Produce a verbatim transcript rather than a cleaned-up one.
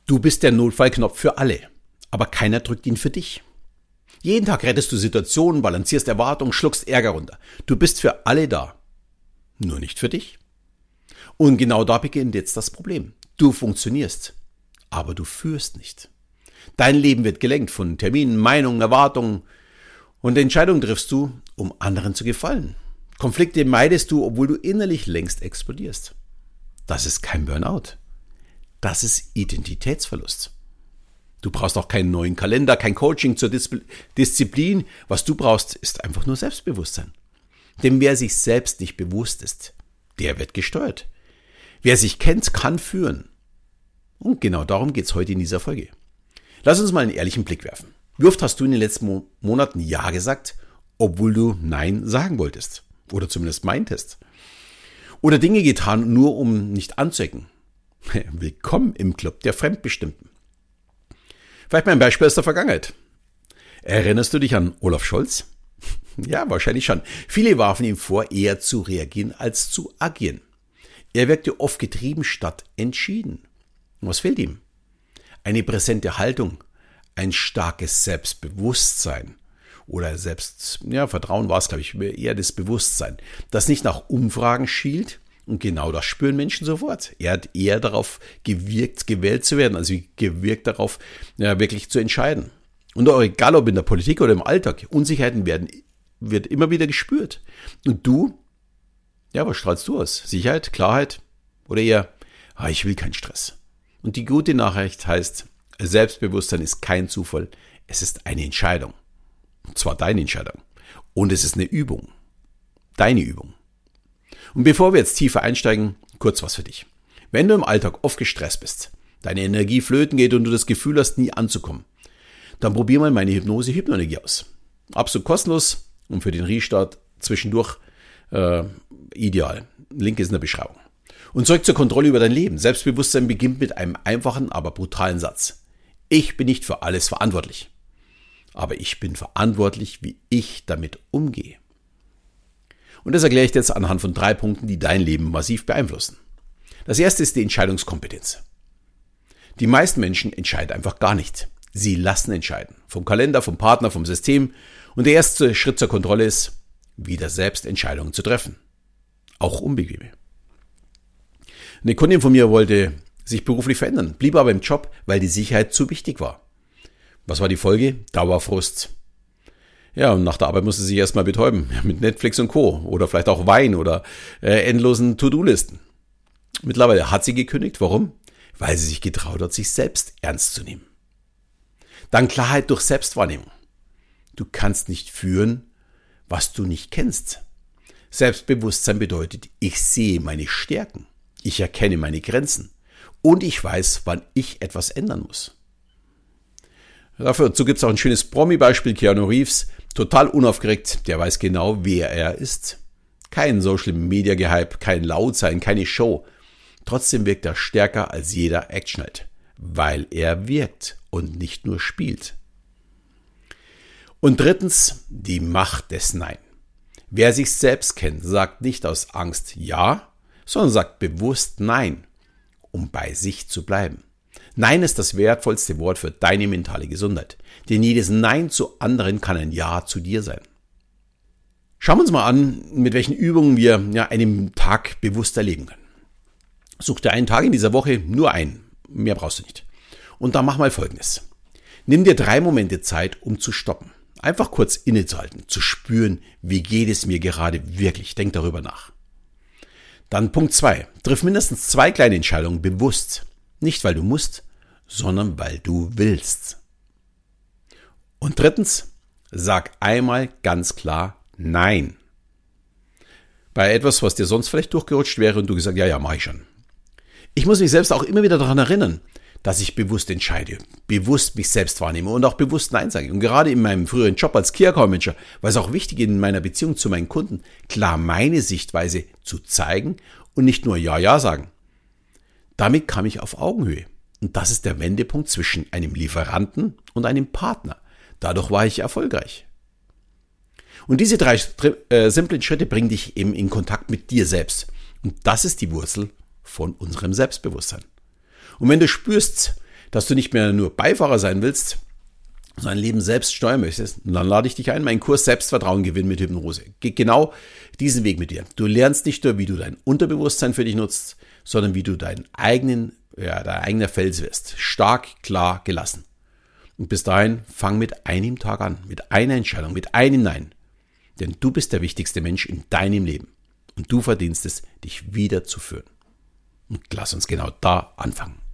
Du bist der Notfallknopf für alle, aber keiner drückt ihn für dich. Jeden Tag rettest du Situationen, balancierst Erwartungen, schluckst Ärger runter. Du bist für alle da, nur nicht für dich. Und genau da beginnt jetzt das Problem. Du funktionierst, aber du führst nicht. Dein Leben wird gelenkt von Terminen, Meinungen, Erwartungen und Entscheidungen triffst du, um anderen zu gefallen. Konflikte meidest du, obwohl du innerlich längst explodierst. Das ist kein Burnout. Das ist Identitätsverlust. Du brauchst auch keinen neuen Kalender, kein Coaching zur Disziplin. Was du brauchst, ist einfach nur Selbstbewusstsein. Denn wer sich selbst nicht bewusst ist, der wird gesteuert. Wer sich kennt, kann führen. Und genau darum geht es heute in dieser Folge. Lass uns mal einen ehrlichen Blick werfen. Wie oft hast du in den letzten Mo- Monaten Ja gesagt, obwohl du Nein sagen wolltest? Oder zumindest meintest? Oder Dinge getan, nur um nicht anzuecken? Willkommen im Club der Fremdbestimmten. Vielleicht mal ein Beispiel aus der Vergangenheit. Erinnerst du dich an Olaf Scholz? Ja, wahrscheinlich schon. Viele warfen ihm vor, eher zu reagieren als zu agieren. Er wirkte oft getrieben statt entschieden. Was fehlt ihm? Eine präsente Haltung, ein starkes Selbstbewusstsein oder selbst, ja, Vertrauen war es, glaube ich, eher das Bewusstsein, das nicht nach Umfragen schielt. Und genau das spüren Menschen sofort. Er hat eher darauf gewirkt, gewählt zu werden, also gewirkt darauf, ja, wirklich zu entscheiden. Und auch egal ob in der Politik oder im Alltag, Unsicherheiten werden, wird immer wieder gespürt. Und du, ja, was strahlst du aus? Sicherheit, Klarheit oder eher, ah, ich will keinen Stress. Und die gute Nachricht heißt, Selbstbewusstsein ist kein Zufall, es ist eine Entscheidung. Und zwar deine Entscheidung. Und es ist eine Übung. Deine Übung. Und bevor wir jetzt tiefer einsteigen, kurz was für dich. Wenn du im Alltag oft gestresst bist, deine Energie flöten geht und du das Gefühl hast, nie anzukommen, dann probier mal meine Hypnose Hypnoenergie aus. Absolut kostenlos und für den Restart zwischendurch äh, ideal. Link ist in der Beschreibung. Und zurück zur Kontrolle über dein Leben. Selbstbewusstsein beginnt mit einem einfachen, aber brutalen Satz. Ich bin nicht für alles verantwortlich. Aber ich bin verantwortlich, wie ich damit umgehe. Und das erkläre ich dir jetzt anhand von drei Punkten, die dein Leben massiv beeinflussen. Das erste ist die Entscheidungskompetenz. Die meisten Menschen entscheiden einfach gar nicht. Sie lassen entscheiden. Vom Kalender, vom Partner, vom System. Und der erste Schritt zur Kontrolle ist, wieder selbst Entscheidungen zu treffen. Auch unbequeme. Eine Kundin von mir wollte sich beruflich verändern, blieb aber im Job, weil die Sicherheit zu wichtig war. Was war die Folge? Dauerfrust. Ja, und nach der Arbeit musste sie sich erstmal betäuben, mit Netflix und Co. Oder vielleicht auch Wein oder äh, endlosen To-Do-Listen. Mittlerweile hat sie gekündigt. Warum? Weil sie sich getraut hat, sich selbst ernst zu nehmen. Dann Klarheit durch Selbstwahrnehmung. Du kannst nicht führen, was du nicht kennst. Selbstbewusstsein bedeutet, ich sehe meine Stärken, ich erkenne meine Grenzen und ich weiß, wann ich etwas ändern muss. Dazu gibt es auch ein schönes Promi-Beispiel, Keanu Reeves, total unaufgeregt, der weiß genau, wer er ist. Kein Social-Media-Gehype, kein Lautsein, keine Show. Trotzdem wirkt er stärker als jeder Actionheld, weil er wirkt und nicht nur spielt. Und drittens, die Macht des Nein. Wer sich selbst kennt, sagt nicht aus Angst Ja, sondern sagt bewusst Nein, um bei sich zu bleiben. Nein ist das wertvollste Wort für deine mentale Gesundheit. Denn jedes Nein zu anderen kann ein Ja zu dir sein. Schauen wir uns mal an, mit welchen Übungen wir ja, einen Tag bewusst erleben können. Such dir einen Tag in dieser Woche, nur einen. Mehr brauchst du nicht. Und dann mach mal Folgendes. Nimm dir drei Momente Zeit, um zu stoppen. Einfach kurz innezuhalten, zu spüren, wie geht es mir gerade wirklich. Denk darüber nach. Dann Punkt zwei. Triff mindestens zwei kleine Entscheidungen bewusst. Nicht, weil du musst, sondern weil du willst. Und drittens, sag einmal ganz klar Nein. Bei etwas, was dir sonst vielleicht durchgerutscht wäre und du gesagt, ja, ja, mach ich schon. Ich muss mich selbst auch immer wieder daran erinnern, dass ich bewusst entscheide, bewusst mich selbst wahrnehme und auch bewusst Nein sage. Und gerade in meinem früheren Job als Key Account Manager war es auch wichtig, in meiner Beziehung zu meinen Kunden klar meine Sichtweise zu zeigen und nicht nur Ja, Ja sagen. Damit kam ich auf Augenhöhe. Und das ist der Wendepunkt zwischen einem Lieferanten und einem Partner. Dadurch war ich erfolgreich. Und diese drei äh, simplen Schritte bringen dich eben in Kontakt mit dir selbst. Und das ist die Wurzel von unserem Selbstbewusstsein. Und wenn du spürst, dass du nicht mehr nur Beifahrer sein willst, sondern ein Leben selbst steuern möchtest, dann lade ich dich ein, meinen Kurs Selbstvertrauen gewinnen mit Hypnose. Geh genau diesen Weg mit dir. Du lernst nicht nur, wie du dein Unterbewusstsein für dich nutzt, sondern wie du deinen eigenen, ja, dein eigener Fels wirst. Stark, klar, gelassen. Und bis dahin, fang mit einem Tag an, mit einer Entscheidung, mit einem Nein. Denn du bist der wichtigste Mensch in deinem Leben. Und du verdienst es, dich wieder zu führen. Und lass uns genau da anfangen.